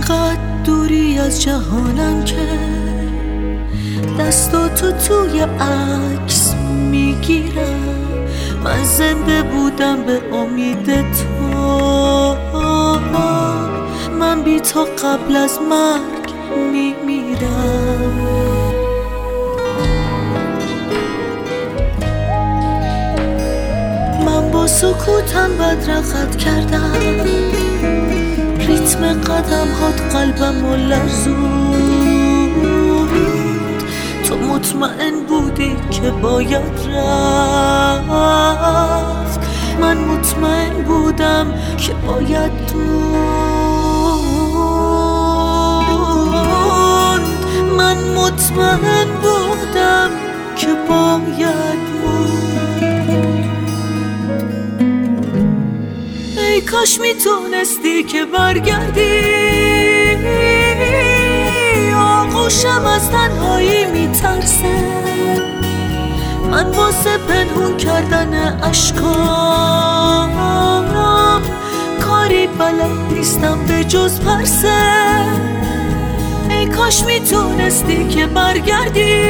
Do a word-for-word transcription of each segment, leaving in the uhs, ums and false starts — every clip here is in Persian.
انقدر دوری از جهانم که دستاتو توی عکس میگیرم. من زنده بودم به امید تو، من بی تو قبل از مرگ میمیرم. من با سکوتم بدرقت کردم، ریتم قدم هات قلبم و لرزوند. تو مطمئن بودی که باید رفت، من مطمئن بودم که باید موند. من مطمئن بودم که باید موند. ای کاش میتونستی که برگردی، آغوشم از تنهایی میترسه. من واسه پنهون کردن اشکام کاری بلد نیستم به جز پرسه. ای کاش میتونستی که برگردی،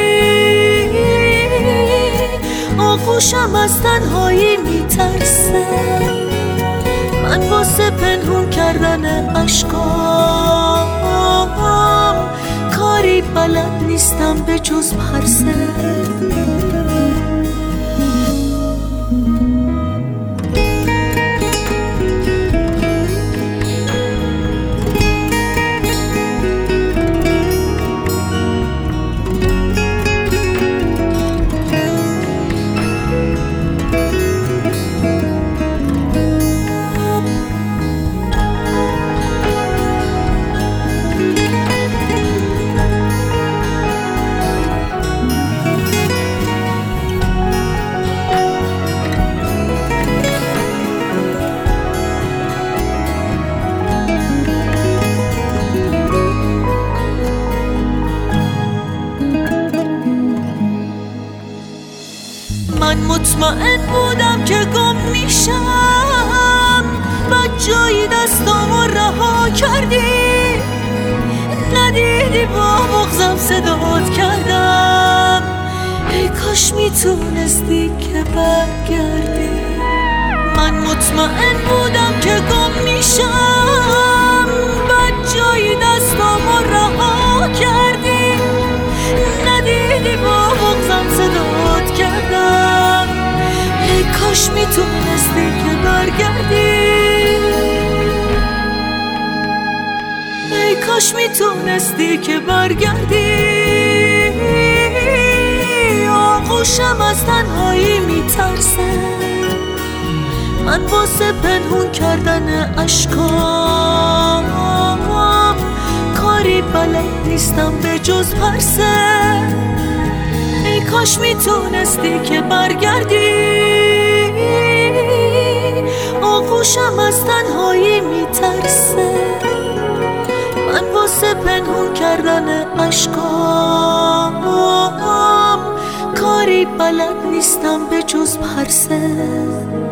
آغوشم از تنهایی میترسه. من واسه پنهون کردن اشکام کاری بلد نیستم به جز پرسه. من مطمئن بودم که گم میشم، بعد جایی دستامو رها کردی. ندیدی با بغضم صدات کردم. ای کاش میتونستی که برگردی. من مطمئن بودم که گم میشم، بعد جایی دستامو رها کردی. ندیدی با بغضم صدات کردم. ای کاش میتونستی که برگردی. ای کاش میتونستی که برگردی، آغوشم از تنهایی میترسه. من واسه پنهون کردن اشکام کاری بلد نیستم به جز پرسه. ای کاش میتونستی که برگردی، آغوشم از تنهایی میترسه. من واسه پنهون کردن اشکام کاری بلد نیستم به جز پرسه.